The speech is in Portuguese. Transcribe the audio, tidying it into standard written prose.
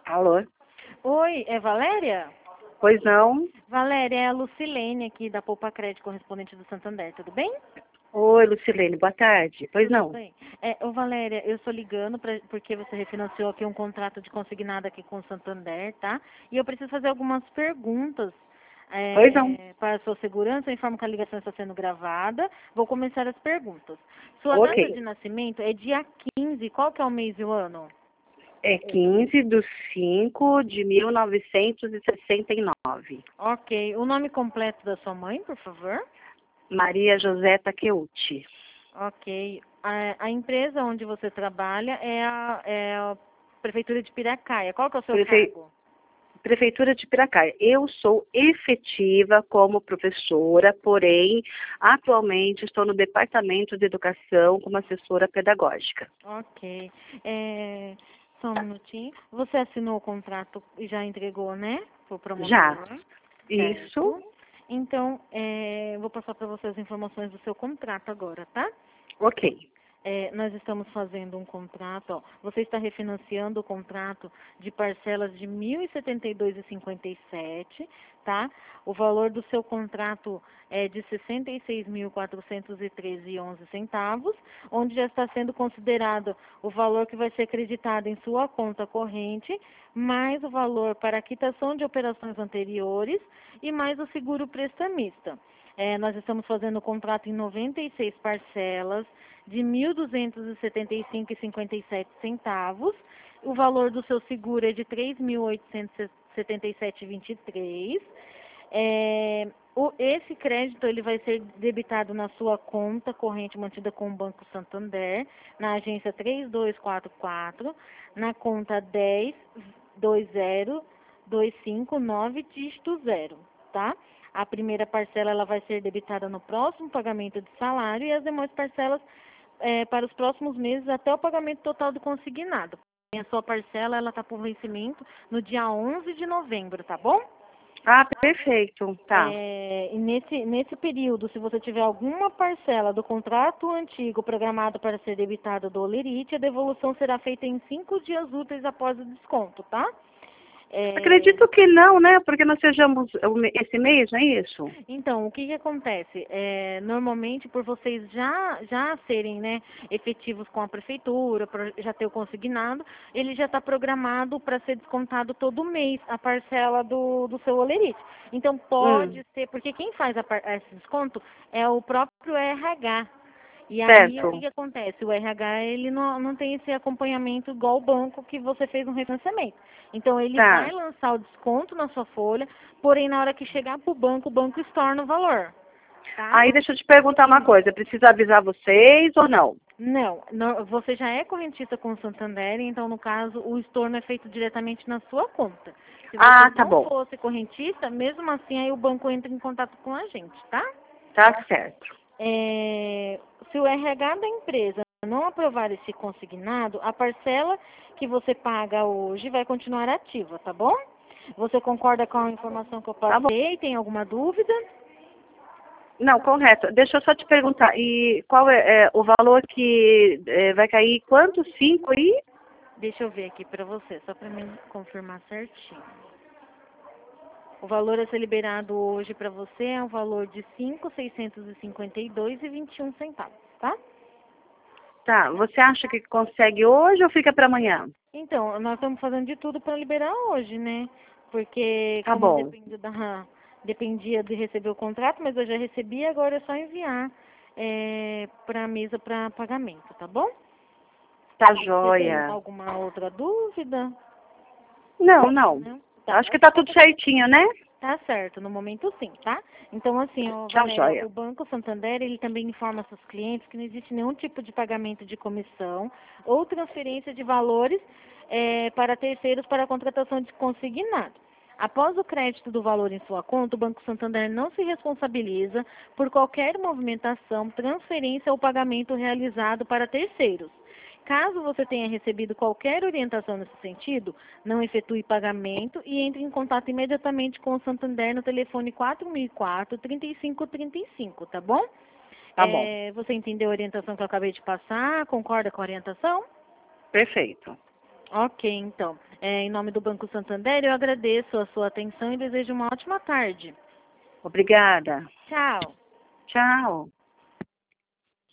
Alô? Oi, é Valéria? Pois não? Valéria, é a Lucilene aqui da Poupa Crédito, correspondente do Santander, tudo bem? Oi, Lucilene, boa tarde. Pois Tudo não? bem. Valéria, eu estou ligando porque você refinanciou aqui um contrato de consignado aqui com o Santander, tá? E eu preciso fazer algumas perguntas Pois não? para a sua segurança. Eu informo que a ligação está sendo gravada. Vou começar as perguntas. Sua Ok. data de nascimento é dia 15. Qual que é o mês e o ano? É 15/5/1969. Ok. O nome completo da sua mãe, por favor? Maria José Takeuchi. Ok. A empresa onde você trabalha é a Prefeitura de Piracaia. Qual que é o seu Prefe- cargo? Prefeitura de Piracaia. Eu sou efetiva como professora, porém, atualmente estou no Departamento de Educação como assessora pedagógica. Ok. Só um minutinho. Você assinou o contrato e já entregou, né? Pro Já. promotor. Isso? Certo. Então, vou passar para você as informações do seu contrato agora, tá? Ok. Nós estamos fazendo um contrato, ó. Você está refinanciando o contrato de parcelas de R$ 1.072,57, tá? O valor do seu contrato é de R$ 66.413,11, onde já está sendo considerado o valor que vai ser acreditado em sua conta corrente, mais o valor para a quitação de operações anteriores e mais o seguro prestamista. Nós estamos fazendo o contrato em 96 parcelas de R$ 1.275,57. O valor do seu seguro é de R$ 3.877,23. Esse crédito ele vai ser debitado na sua conta corrente mantida com o Banco Santander, na agência 3244, na conta 10.20259, dígito 0, tá? A primeira parcela ela vai ser debitada no próximo pagamento de salário e as demais parcelas para os próximos meses até o pagamento total do consignado. E a sua parcela ela está por vencimento no dia 11 de novembro, tá bom? Ah, perfeito. Tá. E nesse período, se você tiver alguma parcela do contrato antigo programado para ser debitada do Olerite, a devolução será feita em 5 dias úteis após o desconto, tá? Acredito que não, né? Porque nós sejamos esse mês, não é isso? Então, o que que acontece? Normalmente, por vocês já serem, né, efetivos com a prefeitura, já ter o consignado, ele já está programado para ser descontado todo mês a parcela do seu olerite. Então, pode ser, porque quem faz esse desconto é o próprio RH. E aí, o que Certo. que acontece? O RH, ele não tem esse acompanhamento igual o banco que você fez no refinanciamento. Então, ele Tá. vai lançar o desconto na sua folha, porém, na hora que chegar para o banco estorna o valor, tá? Aí deixa eu te perguntar uma coisa. Precisa avisar vocês ou não? Não, você já é correntista com o Santander, então, no caso, o estorno é feito diretamente na sua conta. Se você Ah, tá não bom. fosse correntista, mesmo assim, aí o banco entra em contato com a gente, tá? Tá certo. Se o RH da empresa não aprovar esse consignado, a parcela que você paga hoje vai continuar ativa, tá bom? Você concorda com a informação que eu Tá bom. passei? Tem alguma dúvida? Não, correto. Deixa eu só te perguntar. E qual é o valor que vai cair? Quanto? 5 aí? Deixa eu ver aqui para você, só para me confirmar certinho. O valor a ser liberado hoje para você é um valor de R$ 5.652,21, tá? Tá. Você acha que consegue hoje ou fica para amanhã? Então, nós estamos fazendo de tudo para liberar hoje, né? Porque Tá como bom. dependia de receber o contrato, mas eu já recebi, agora é só enviar para a mesa para pagamento, tá bom? Tá Você tem joia. alguma outra dúvida? Não, não. Não? Tá. Acho que tá tudo certinho, né? Tá certo, no momento sim, tá? Então, assim, ó, Tá Valéria, joia. o Banco Santander, ele também informa seus clientes que não existe nenhum tipo de pagamento de comissão ou transferência de valores para terceiros para a contratação de consignado. Após o crédito do valor em sua conta, o Banco Santander não se responsabiliza por qualquer movimentação, transferência ou pagamento realizado para terceiros. Caso você tenha recebido qualquer orientação nesse sentido, não efetue pagamento e entre em contato imediatamente com o Santander no telefone 4004-3535, tá bom? Tá bom. Você entendeu a orientação que eu acabei de passar? Concorda com a orientação? Perfeito. Ok, então. Em nome do Banco Santander, eu agradeço a sua atenção e desejo uma ótima tarde. Obrigada. Tchau. Tchau.